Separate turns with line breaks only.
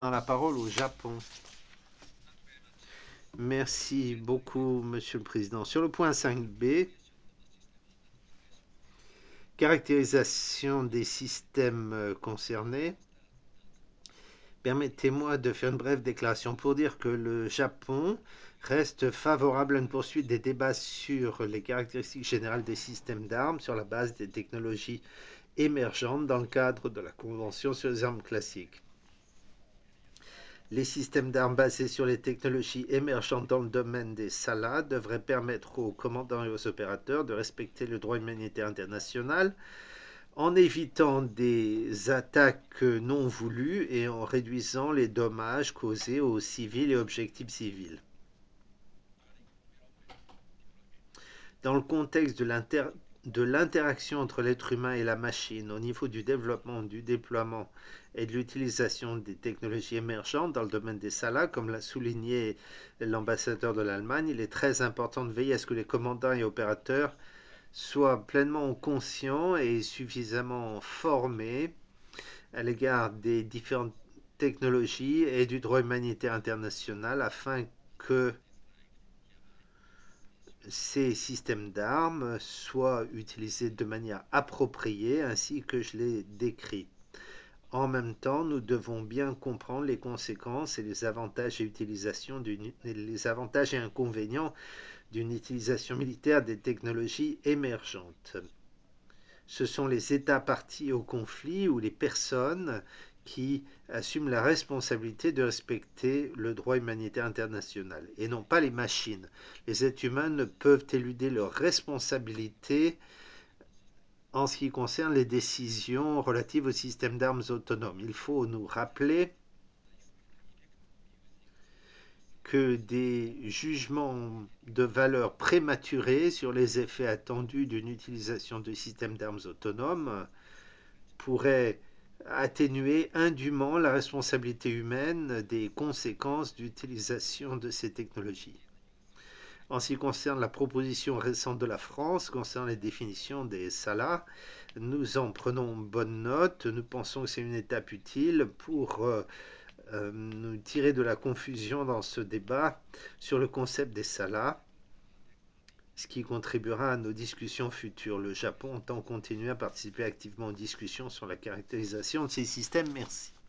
La parole au Japon. Merci beaucoup, Monsieur le Président. Sur le point 5b, caractérisation des systèmes concernés, permettez-moi de faire une brève déclaration pour dire que le Japon reste favorable à une poursuite des débats sur les caractéristiques générales des systèmes d'armes sur la base des technologies émergentes dans le cadre de la Convention sur les armes classiques. Les systèmes d'armes basés sur les technologies émergentes dans le domaine des SALA devraient permettre aux commandants et aux opérateurs de respecter le droit humanitaire international en évitant des attaques non voulues et en réduisant les dommages causés aux civils et objectifs civils. Dans le contexte de l'interaction entre l'être humain et la machine au niveau du développement, du déploiement et de l'utilisation des technologies émergentes dans le domaine des SALA, comme l'a souligné l'ambassadeur de l'Allemagne, il est très important de veiller à ce que les commandants et opérateurs soient pleinement conscients et suffisamment formés à l'égard des différentes technologies et du droit humanitaire international afin que ces systèmes d'armes soient utilisés de manière appropriée ainsi que je l'ai décrit. En même temps, nous devons bien comprendre les conséquences et les avantages les avantages et inconvénients d'une utilisation militaire des technologies émergentes. Ce sont les États partis au conflit ou les personnes qui assument la responsabilité de respecter le droit humanitaire international et non pas les machines. Les êtres humains ne peuvent éluder leurs responsabilités en ce qui concerne les décisions relatives au système d'armes autonomes. Il faut nous rappeler que des jugements de valeur prématurés sur les effets attendus d'une utilisation de systèmes d'armes autonomes pourraient atténuer indûment la responsabilité humaine des conséquences d'utilisation de ces technologies. En ce qui concerne la proposition récente de la France concernant les définitions des SALA, nous en prenons bonne note. Nous pensons que c'est une étape utile pour nous tirer de la confusion dans ce débat sur le concept des SALA, ce qui contribuera à nos discussions futures. Le Japon entend continuer à participer activement aux discussions sur la caractérisation de ces systèmes. Merci.